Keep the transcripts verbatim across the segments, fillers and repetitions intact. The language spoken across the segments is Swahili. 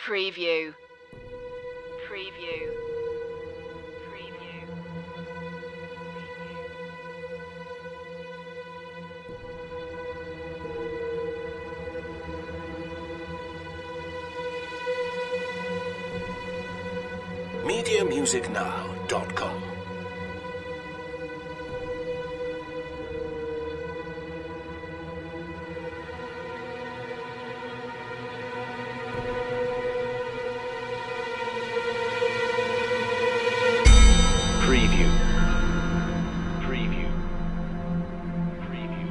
Preview. Preview. Preview. media music now dot com. Preview. Preview. Preview.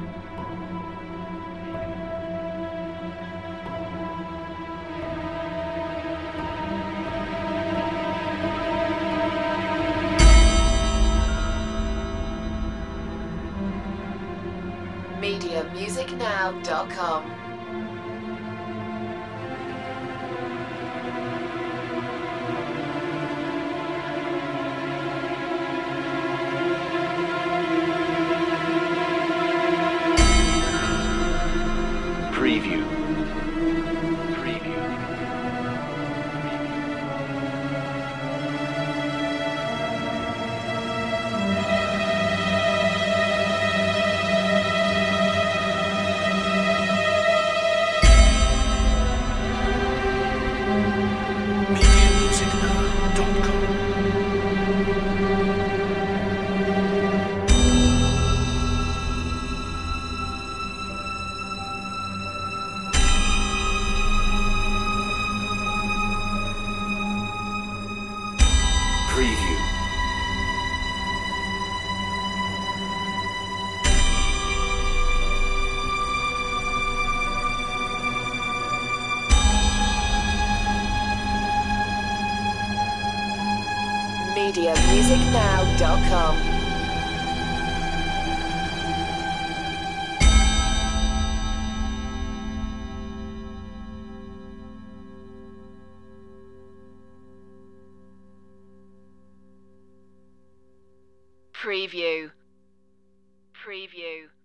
media music now dot com. Preview. Preview. media music now dot com. Preview. media music now dot com. Preview. Preview.